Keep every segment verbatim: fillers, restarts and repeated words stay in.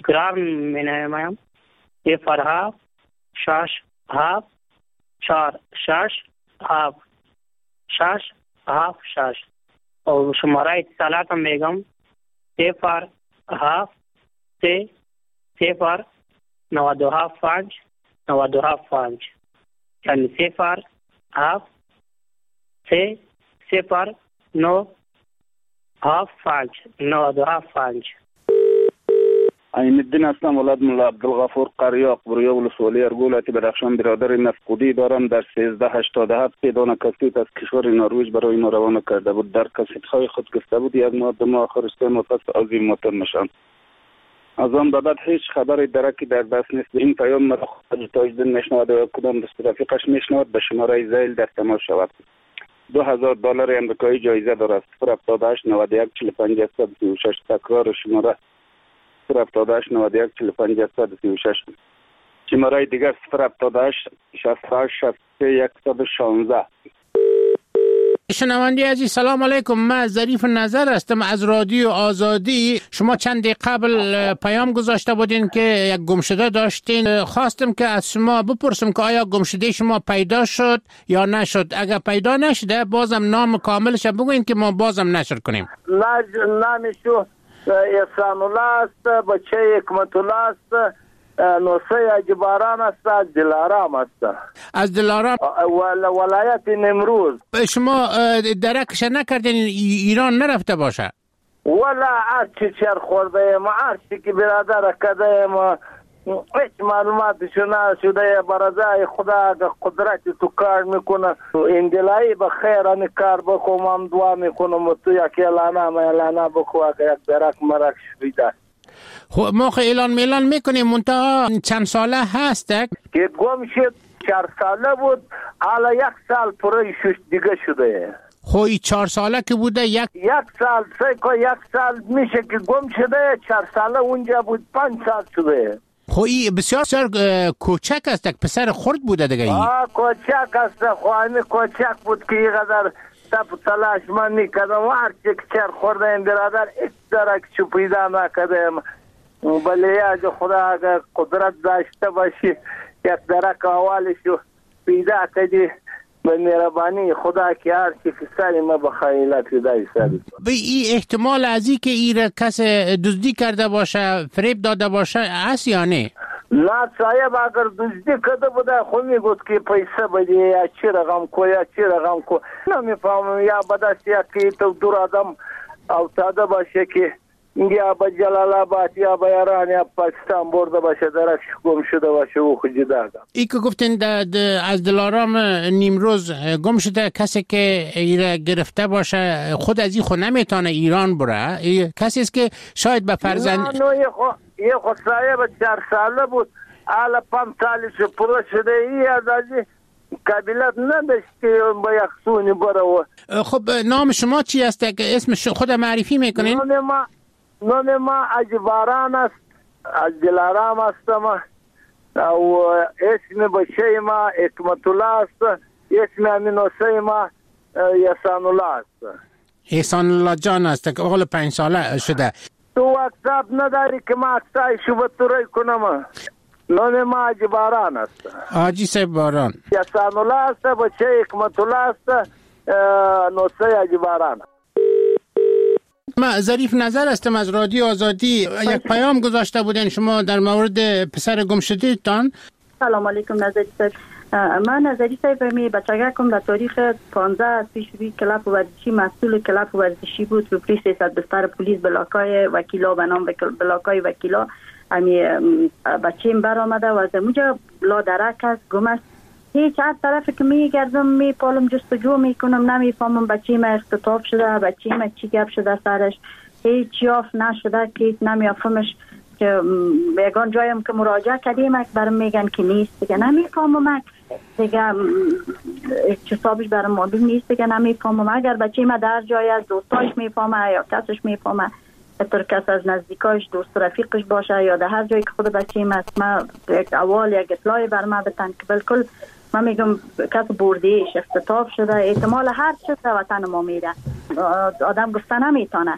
تکرار می نمایم. صفر هفت شش هفت چهار شش هفت شش هفت شش و شماره اتصالاتم میگم صفر هفت سه صفر نود و هفت پنج نود و هفت پنج، یعنی صفر هفت سه صفر نو هفت پنج نود و هفت پنج. عین الدین هستم، ولد ملا عبدالغفور قریاق، برویا ولسوالی ارگولتی بدخشان. برادر مفقودی دارم. در سیزده هشتاد و هفت پیدان کسیت از کشور نروژ برای ما روانه کرده بود. در کسیت‌های خود گفته بود یک ماه دو ماه آخر سه ماه پس از این موتور نشان. از آن به بعد هیچ خبری درکی در دست نیست. این پیام مرا خود تاجدین میشنود و کدام دست رفیقش میشنود به شماره زیل در تماس شود. دو هزار دلار امریکایی جایزه دارد. صفر هفتاد و هشت نود و یک چهل و پنج صد و سی و شش. تکرار شماره صفر هفتاد و هشت نود و یک چهل و پنج صد و سی و شش. شماره دیگر صفر هفتاد و هشت شصت و هشت شصت و سه صد و شانزده. شنوندی عزیز سلام علیکم. من ظریف نظر هستم از رادیو آزادی. شما چند دقیقه قبل پیام گذاشته بودین که یک گمشده داشتین. خواستم که از شما بپرسم که آیا گمشده شما پیدا شد یا نشد. اگر پیدا نشده بازم نام کاملش بگوین که ما بازم نشر کنیم. نامشو احسان الله است، بچه حکمت الله است، نوسه اجباران است، از دلارام است. از دلارام ولایت نیمروز. شما درکش نکردین ایران نرفته باشه؟ ولا هرچی چر خورده ما، هرچی که برادر کده ما هیچ معلوماتشو نشده. برازای خدا قدرت تو کار میکنه. این دلایی به خیر ان کار بکنم، هم دعا میکنم تو یک اعلانه ما اعلانه بکو که یک درک مرک شویده. خب ما خیلی اعلان میلان میکنیم منتها چند ساله هسته که گم شد؟ چهار ساله بود، حالا یک سال پره شش دیگه شده. خب این چهار ساله که بوده یک یک سال سه که یک سال میشه که گم شده. چهار ساله اونجا بود، پنج سال شده. خب این بسیار بسیار کوچک است، پسر خرد بوده دیگه. آه کوچک است، خب همین کوچک بود که اینقدر تپ تلاش من میکردم. هرچی که چر خورده این برادر ایک درک چو پیدا نکردم. بله یا خدا اگر قدرت داشته باشی یک درک اولشو پیدا کردی به مهربانی خدا که هر چی فسری ما بخیلت پیدای سری. به این احتمال از این که این کس دزدی کرده باشه، فریب داده باشه هست یا نه؟ نه صاحب، اگر دزدی کرده بوده خود میگوید که پیسه بدی یا چی رقم کو یا چی رقم کو. نمیفهمم یا بدست یا که تو دور آدم افتاده باشه که یا با جلال آباد یا با ایران یا پاکستان برده باشه درک گم شده باشه او خود جدا. ای که گفتین از دلارام نیمروز گم شده کسی که ایره گرفته باشه خود از این خود نمیتونه ایران بره. کسی است که شاید به فرزند نه نه یه خود صاحب چهار ساله بود، حالا پنج سالش پره شده. ای از ازی قبیلت نداشت که با یک سونی بره. خب نام شما چی است که اسم خود معرفی میکنین؟ نام ما نام ما اجباران است، از دلارام هستم و اسم بچه ما حکمت الله است، اسم امینوسه ما احسان الله است. احسان الله جان است که اقل پنج ساله شده. تو واتساپ نداری که ما اکسای شو بطوری کنم؟ نام ما اجباران است. آجی سه باران. احسان الله است، بچه حکمت الله است، نوسه اجباران. من ظریف نظر هستم از رادیو آزادی. یک پیام گذاشته بودین شما در مورد پسر گم شده تان. سلام علیکم نظری صاحب. من نظری صاحب می بچگکم در تاریخ پانزده پیش روی کلاب ورزشی مسئول کلاب ورزشی بود و پلیس سیصد بستر پلیس بلاکای وکیلا به نام بلاکای وکیلا امی بچیم بر آمده و از اونجا لا درک است، گم است. هیچ هر طرف که میگردم میپالم جستجو میکنم نمیفهمم بچه ما اختطاف شده، بچه ما چی گپ شده سرش، هیچ یافت نشده که نمیفهمش. که بیگان جایم که مراجعه کردیم اک برام میگن که نیست دیگه، نمیفهمم اک دیگه حسابش برام معلوم نیست دیگه، نمیفهمم. اگر بچه ما در جای از دوستاش میفهمه یا کسش میفهمه، اتر کس از نزدیکاش دوست رفیقش باشه یا در هر جایی که خود بچه ما است، ما یک اول یک اطلاعی بر ما بتن که بالکل من میگم کس بردیش اختطاف شده، احتمال هر چیز در وطن ما میره، آدم گفته نمیتونه.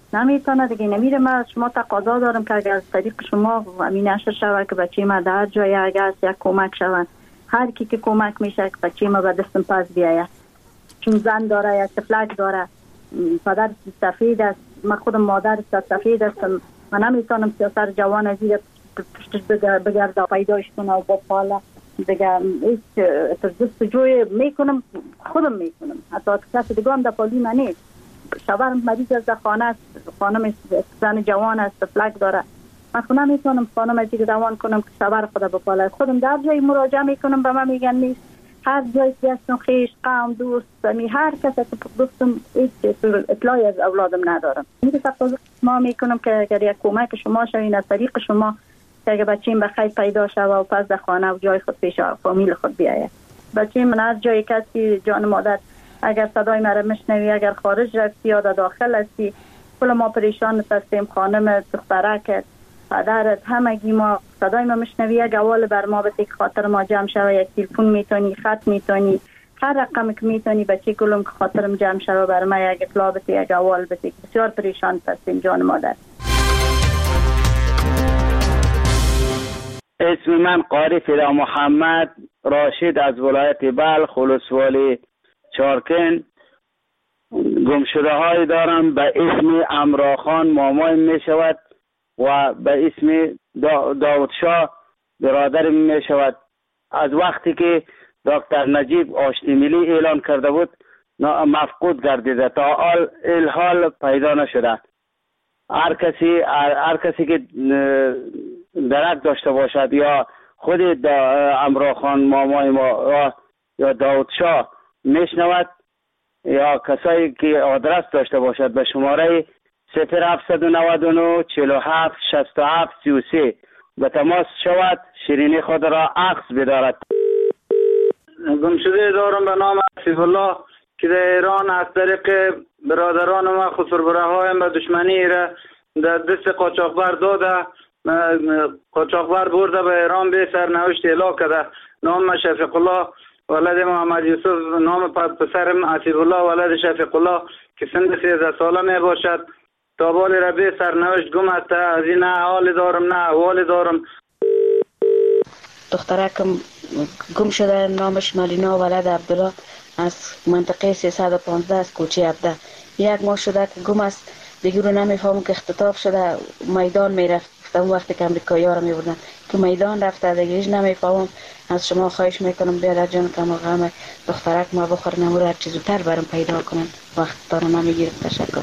نمیتونه دیگه نمیره. من شما تقاضا دارم که اگر از طریق شما همین نشر شود که بچه ما در جای اگر یک کمک شود، هر کی که کمک میشه که بچه ما به دستم پس بیاید، چون زن داره یا تفلک داره، پدر سفید است، من خودم مادر سفید هستم، من نمیتونم سیاسر جوان از زیر پشتش بگرده پیداش کنه و با پاله دیگه هیچ جستجوی میکنم، خودم میکنم، حتی کسی دیگه هم در پالی من نیست. شوهرم مریض از خانه است، خانم زن جوان است، فلک داره، من خود نمیتونم خانم از دیگه روان کنم که شوهر خدا بپاله. خودم در جای مراجعه میکنم، به من میگن نیست، هر جایی که هستم خیش قوم دوست می هر کسی که گفتم هیچ اطلاعی از اولادم ندارم. میگه تقاضا ما میکنم که اگر یک کمک شما شوین از طریق شما که اگر بچه‌ام بخیر پیدا شود و پس در خانه و جای خود پیش فامیل خود بیاید. بچه من هر جایی کسی جان مادر اگر صدای مرا میشنوی، اگر خارج رفتی یا داخل هستی، کل ما پریشان هستیم، خانم دخترک پدرت همگی ما صدای ما میشنوی، یک اول بر ما بده که خاطر ما جمع شوه، یک تلفن میتونی، خط میتونی، هر رقم که میتونی بچه کلم که خاطرم جمع شوه بر ما یک اطلاع بده، یک اول بده. بسیار پریشان هستیم جان مادر. اسم من قاری فدا محمد راشد از ولایت بلخ ولسوالی چارکن. گمشده های دارم به اسم امراخان مامای می شود و به اسم دا داود شاه برادر می شود. از وقتی که دکتر نجیب آشتی ملی اعلان کرده بود مفقود گردیده، تا حال الحال پیدا نشده. هر کسی هر کسی که درک داشته باشد یا خود امراخان مامای ما یا داود شاه میشنود یا کسایی که آدرس داشته باشد به شماره صفر هفت نه نه چهل و هفت شصت و هفت سی و سه به تماس شود، شیرینی خود را اخذ بدارد. گمشده دارم به نام عفیف الله که در ایران از طریق برادران ما خسربره هایم به دشمنی را در دست قاچاقبر داده، قاچاقبر برده به ایران به سرنوشت اعلام کرده. نام شفیق الله ولد محمد یوسف، نام پسرم عفیف الله ولد شفیق الله که سن سیزده ساله می باشد. تا بالی را به سرنوشت گم است. از این نه حال دارم نه احوال دارم. دخترکم گم شده، نامش ملینا ولد عبدالله از منطقه سیصد و پانزده از کوچه عبده. یک ماه شده که گم است، دیگه رو نمیفهمم که اختطاف شده، میدان میرفت. اون وقتی که امریکایی ها رو میبردن که میدان رفته، دیگه هیچ نمیفهمم. از شما خواهش میکنم بیادر جان که غم دخترک ما بخور نمور هر چیز زودتر برام پیدا کنن، وقت دارم نمیگیرم. تشکر.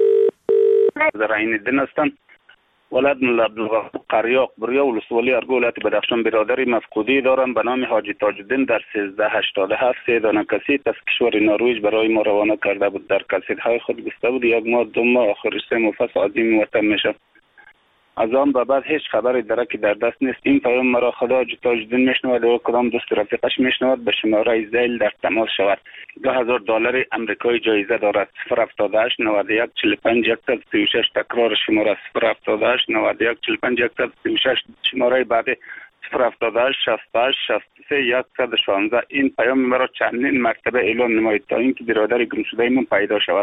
در این دن هستم، ولد ملا عبدالغفور قریاق بریا ولسوالی ارگولت بدخشان. برادری مفقودی دارم به نام حاجی تاج‌الدین در سیزده هشتاد و هفت. سه دانه کسیت از کشور نروژ برای ما روانه کرده بود. در کسیت‌های خود گفته بود یک ماه دو ماه آخر سه مفصل عظیم وطن میشه. از آن به بعد هیچ خبری درکی در دست نیست. این پیام مرا خدا حاجی تاج‌الدین میشنود و کدام دوست رفیقش میشنود به شماره زیل در تماس شود. دو هزار دلار آمریکایی جایزه دارد. صفر هفتاد و هشت نود و یک چهل و پنج صد و سی و شش. تکرار شماره صفر هفتاد و هشت نود و یک چهل و پنج صد و سی و شش. شماره بعدی صفر هفتاد و هشت شصت و هشت شصت و سه صد و شانزده. این پیام مرا چندین مرتبه اعلام نمایید تا اینکه برادر گمشده من پیدا شود.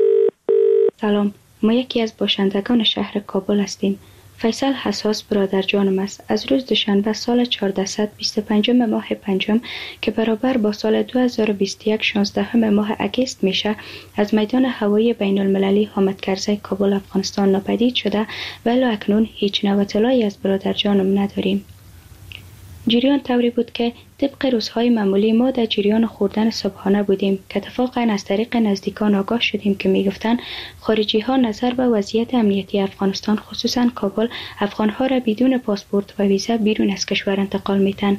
سلام، ما یکی از باشندگان شهر کابل هستیم. فیصل حساس برادر جانم است. از روز دوشنبه سال چهارصد و بیست و پنج ماه پنجم که برابر با سال دو هزار و بیست و یک شانزده ماه اگست میشه، از میدان هوایی بین المللی حامد کرزی کابل افغانستان ناپدید شده و الی اکنون هیچ نوع اطلاعی از برادر جانم نداریم. جریان طوری بود که طبق روزهای معمولی ما در جریان خوردن صبحانه بودیم که اتفاقا از طریق نزدیکان آگاه شدیم که میگفتند خارجی ها نظر به وضعیت امنیتی افغانستان خصوصا کابل افغان ها را بدون پاسپورت و ویزا بیرون از کشور انتقال میتن.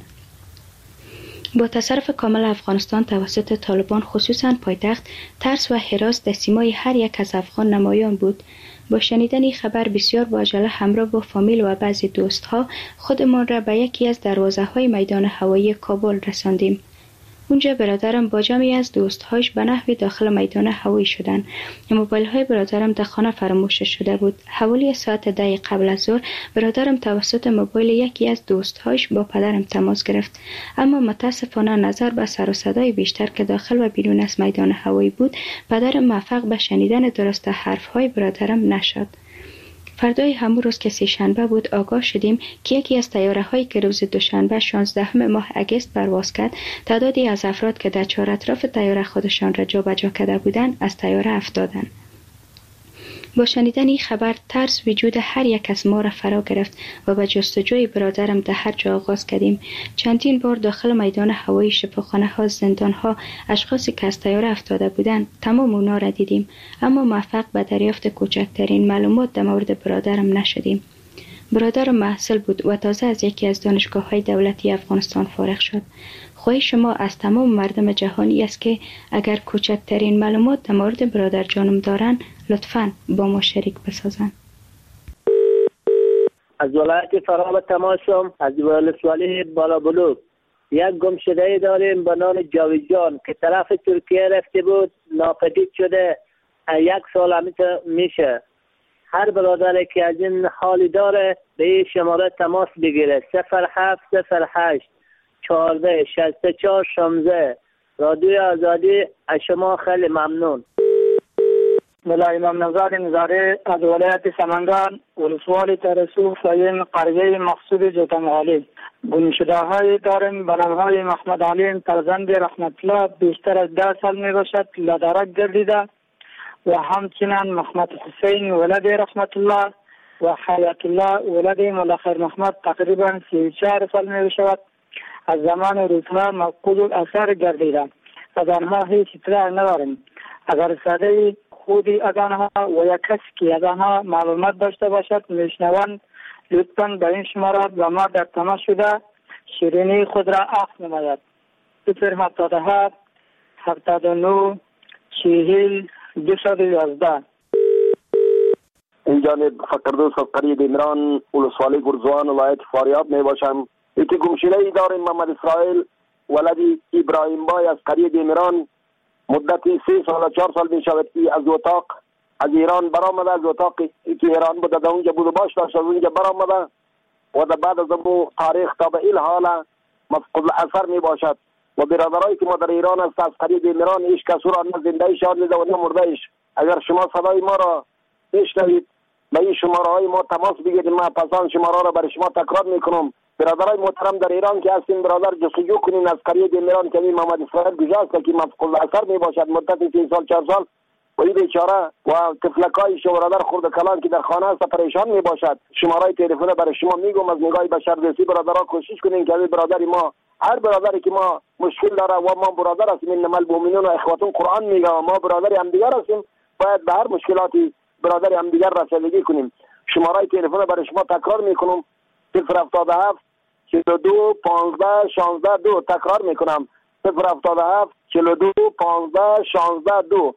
با تصرف کامل افغانستان توسط طالبان خصوصا پایتخت، ترس و هراس در سیمای هر یک از افغان نمایان بود. با شنیدن این خبر بسیار با عجله همراه با فامیل و بعضی دوستها خودمان را به یکی از دروازه های میدان هوایی کابل رساندیم. اونجا برادرم با جمعی از دوستهاش به نحوی داخل میدان هوایی شدن. موبایل های برادرم در خانه فراموش شده بود. حوالی ساعت ده قبل از ظهر برادرم توسط موبایل یکی از دوستهاش با پدرم تماس گرفت، اما متاسفانه نظر به سر و صدای بیشتر که داخل و بیرون از میدان هوایی بود، پدرم موفق به شنیدن درست حرف های برادرم نشد. فردای همون روز که سه شنبه بود آگاه شدیم که یکی از طیاره هایی که روز دوشنبه شانزدهم ماه اگست پرواز کرد، تعدادی از افراد که در چهار اطراف طیاره خودشان را جابجا کرده بودند از طیاره افتادند. با شنیدن این خبر ترس وجود هر یک از ما را فرا گرفت و به جستجوی برادرم در هر جا آغاز کردیم. چندین بار داخل میدان هوایی، شفاخانه ها، زندان ها، اشخاصی که از طیاره افتاده بودند تمام اونا را دیدیم، اما موفق به دریافت کوچکترین معلومات در مورد برادرم نشدیم. برادرم محصل بود و تازه از یکی از دانشگاه های دولتی افغانستان فارغ شد. خواهش شما از تمام مردم جهانی است که اگر کوچکترین معلومات در مورد برادر جانم دارن لطفاً با ما شریک بسازن. از ولایت فرا تماسم، از ولسوالی بالا بلوک یک گمشده داریم به نام جاویدجان که طرف ترکیه رفته بود، ناپدید شده. یک سال همیشه میشه. هر برادری که از این حالی داره به این شماره تماس بگیره: صفر هفت صفر هشت چهارده شصت و چهار شانزده. رادیو آزادی از شما خیلی ممنون. ملا امام نژاد نظاری از ولایت سمنگان، ولسوالی ترسو، ساین قریه مقصود جوتنغالی. گمشده های داریم به نام های محمد علیم فرزند رحمت الله، بیشتر از ده سال می باشد لدرک گردیده، و همچنین محمد حسین ولد رحمت الله و حیات الله ولد ملا خیر محمد تقریبا سی و چهار سال می باشد. از زمان روزها مفقود الاثر گردیده. از آنها هیچ اطلاع نداریم. اگر صدای خودی از آنها و یک کسی که از آنها معلومات داشته باشد میشنوند، لطفاً به این شماره با ما در تماس شده شیرینی خود را عفو نماید. صفر هفتاد و هفت هفتاد و نه چهل دویست و یازده. این جانب فقردوس از قریه دیمران، ولسوالی گرزوان، ولایت فاریاب می باشم. یکی گمشده ای داریم محمد اسرائیل ولدی ابراهیم بای از قریه دیمران. مدتی سه سال چهار سال می شود که از اتاق از ایران برآمده. از اتاقی که ایران بوده در اونجا بود و باش داشت، از اونجا برآمده و در بعد از امو تاریخ تا به این حال مفقود الاثر می باشد. و برادرایی که ما در ایران است از قریه دیمران هیچ کس را نه زنده شان دیده و نه مرده ایش. اگر شما صدای ما را بشنوید به این شماره های ما تماس بگیرید. ما پسان شماره را برای شما تکرار میکنم. برادرای محترم در ایران که هستین، برادر جستجو کنین از قریه دیمران که محمد اسرائیل گذاشت که مفقود الاثر می باشد مدت سه سال چهار سال و این بیچاره و طفلکای شو برادر خرد کلان که در خانه است پریشان می باشد. شماره تلفن برای شما میگم. از نگاه بشردوستی برادرها کوشش کنین که برادر ما، هر برادری که ما مشکل داره و ما برادر هستیم، انما المؤمنون و اخوتون قرآن میگه و ما برادر هم دیگر هستیم، باید به هر مشکلاتی برادر هم دیگر رسیدگی کنیم. شماره تلفن برای شما تکرار میکنم: صفر هفتاد و هفت چهل و دو پانزده شانزده دو. تکرار میکنم: صفر هفتاد و هفت چهل و دو پانزده شانزده دو.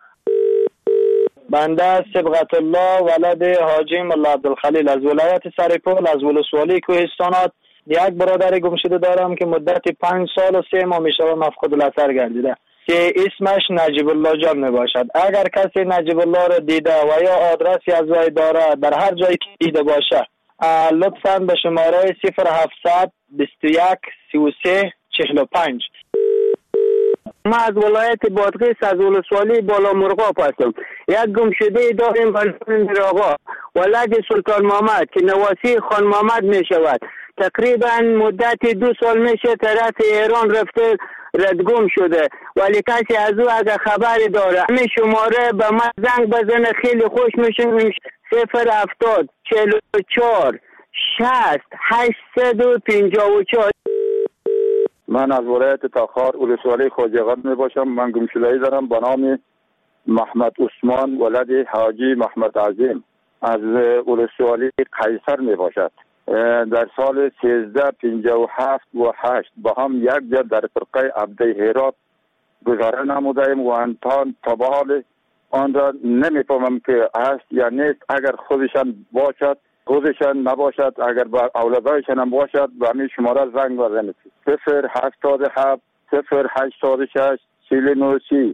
بنده صبغت الله ولد حاجی ملا عبدالخلیل از ولایت سرپل از ولسوالی کوهستانات یک برادر گمشده دارم که مدت پنج سال و سه ماه میشه مفقود الاثر گردیده که اسمش نجیب الله جان می باشد. اگر کسی نجیب الله را دیده و یا آدرسی از وی داره در هر جایی که دیده باشه، لطفاً به شماره صفر هفتصد بیست و یک سی و سه چهل و پنج. ما از ولایت بادغیس از ولسوالی بالا مرغاب هستم. یک گمشده داریم به نام آقا ولد سلطان محمد که نواسی خان محمد می شود. تقریبا مدت دو سال میشه طرف ایران رفته ردگم شده، ولی کسی از او اگر خبری داره همین شماره به من زنگ بزنه خیلی خوش میشه. صفر هفتاد چهل و چهار شصت هشتصد و پنجاه و چهار. من از ولایت تاخار ولسوالی خوجقان می باشم. من گمشده‌ای دارم به نام محمد عثمان ولد حاجی محمد عظیم از ولسوالی قیصر می باشد. در سال سیزده پنجاه و هفت و هشت با هم یک جا در فرقه عبده هرات گذاره نمودیم و انتان تبال آن را نمیفهمم که هست یا نیست. اگر خودشان باشد خودشان نباشد، اگر با اولادایشان هم باشد به همین شماره زنگ بزنید: صفر هفتاد و هفت صفر هشتاد و شش چهل و نه سی.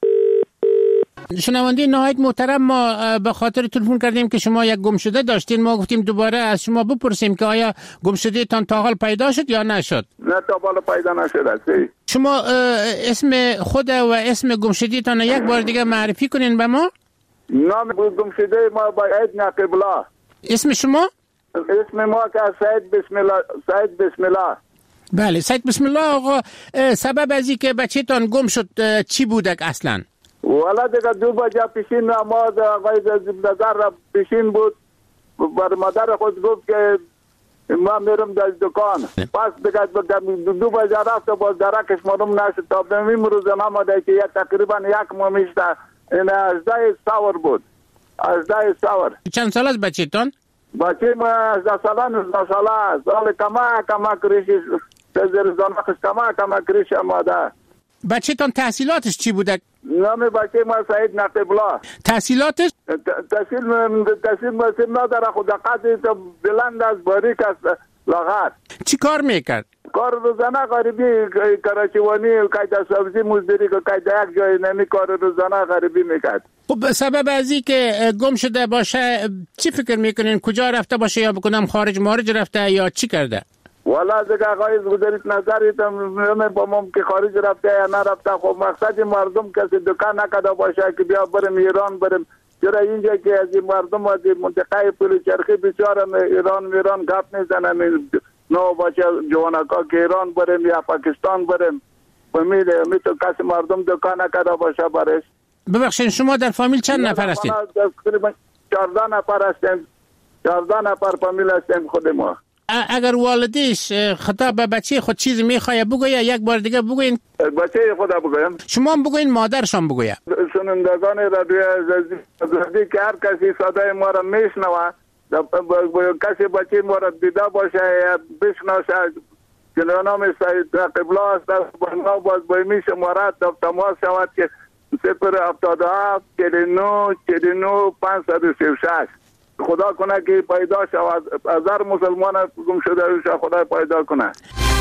شنونده نهایت محترم، ما به خاطر تلفن کردیم که شما یک گمشده داشتین. ما گفتیم دوباره از شما بپرسیم که آیا گمشده تان تا حال پیدا شد یا نشد؟ نه تا حال پیدا نشد. شما اسم خود و اسم گمشده تان یک بار دیگه معرفی کنین به ما. نام گمشده ما باید نقیبلا. اسم شما؟ اسم ما که سید بسم الله. سید بسم الله. بله سید بسم الله. آقا سبب از این که بچه تان گم شد چی بودک اصلا؟ والا دیگه دو بجه پیشین نماز آقای نظر را پیشین بود. بر مادر خود گفت که ما میرم در دکان. پس دیگه دو بجه رفت و باز درکش معلوم نشد. تا به این روز نماده که تقریبا یک ماه میشته. این هجده سور بود. هجده سور. چند سال از بچه تان؟ بچه ما هجده ساله نوزده ساله. سال کما کما کریشی زیر زانخش کما کما کریش ماده. بچه تان تحصیلاتش چی بوده؟ نام بچه ما سعید نقیبلا. تحصیلاتش؟ تحصیل تحصیل مسیم نداره. خود قدری تا بلند از باریک است لاغر. چی کار میکرد؟ کار روزانه غریبی کراچیوانی کایده سبزی مزدوری که کایده یک جای نمی کار روزانه غریبی میکرد. خب سبب از این که گم شده باشه چی فکر میکنین؟ کجا رفته باشه یا بکنم خارج مارج رفته یا چی کرده؟ والا دیگه آقای گذارید نظری تم با مم که خارج رفته یا نرفته. خب مقصد مردم کسی دکان نکده باشه که بیا بریم ایران بریم. چرا اینجا که از این مردم از این منطقه پل چرخی بیچاره ایران میران گپ میزنن. نو باشه جوانکا که ایران بریم یا پاکستان بریم. بمیده میتو کسی مردم دکان نکده باشه برش. ببخشید شما در فامیل چند نفر هستید؟ تقریبا چهارده نفر هستیم. چهارده نفر فامیل هستیم خود ما. اگر والدیش خطاب به بچه خود چیزی میخواه بگویه یک بار دیگه بگوین. بچه خدا بگویم. شما هم بگوین مادرشان بگویه. سنندگان رادیو عزیزی که هر کسی صدای ما را میشنوه کسی بچه ما را دیده باشه یا بشناسه که نام سید نقیبلا است با ما باز بایمی شماره تماس شود که صفر هفتاد و هفت چهل و نه چهل و نه پانصد و سی و شش. خدا کنه که پیدا شود. از هر مسلمان گم شده روش خدا پیدا کنه.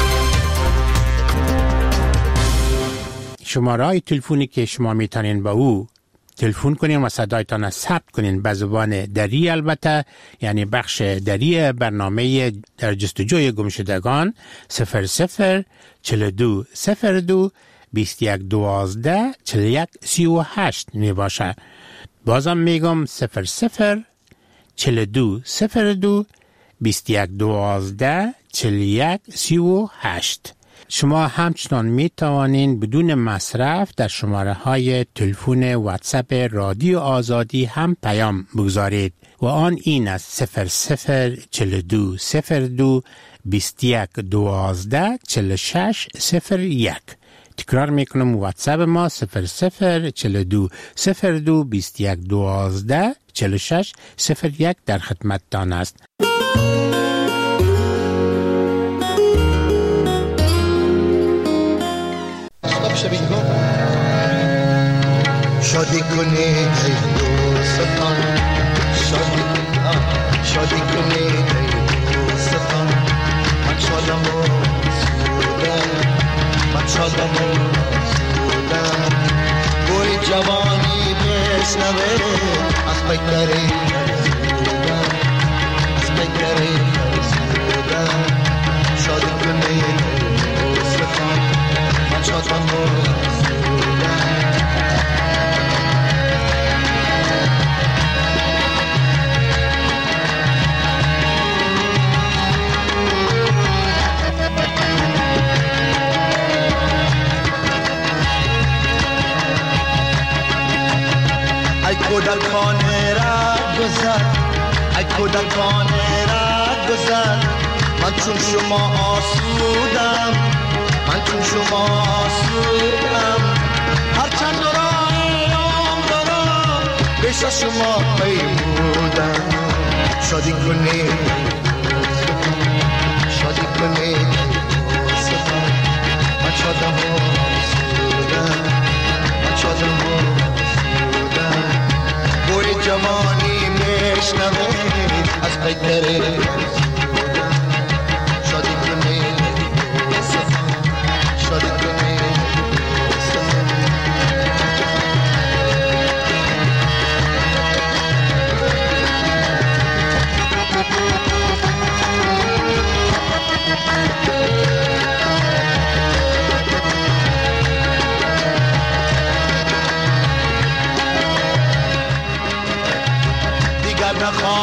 شماره های تلفنی که شما میتونین با او تلفن کنین و صدایتان ثبت کنین به زبان دری، البته یعنی بخش دری برنامه در جستجوی گمشدگان صفر صفر چهل دو صفر دو بیست یک دوازده چهل یک سی و هشت می باشه. بازم میگم صفر صفر چهل دو صفر دو بیست یک دوازده چهل یک سی و هشت. شما همچنان می توانین بدون مصرف در شماره های تلفن واتساپ رادیو آزادی هم پیام بگذارید و آن این است صفر صفر چهل دو صفر دو بیست یک دوازده چهل شش صفر یک. تکرار میکنم واتساپ ما صفر صفر چهل دو صفر دو بیست یک دوازده چهل شش صفر یک در خدمت تان است. شادی کنید ای دوستان، شادی شادی کنید ای دوستان، من شادم و سودم، من شادم و سودم. بوی جوانی بشنوه از پیکری سودم، از پیکری سودم. شادی کنید ای دوستان، من شادم و سودم. ای کودکانه را گذر، ای کودکانه را گذر. من چون شما آسودم، من چون شما آسودم. هرچند راه عمر را پیش از شما پیمودم. شادی کنید، شادی کنید دوستان، من شادم و سودم، من شادم و سودم. بوی جوانی میشنوید از پیکری سودم. شادی کنید دوستان، شادی کنید. نخواهم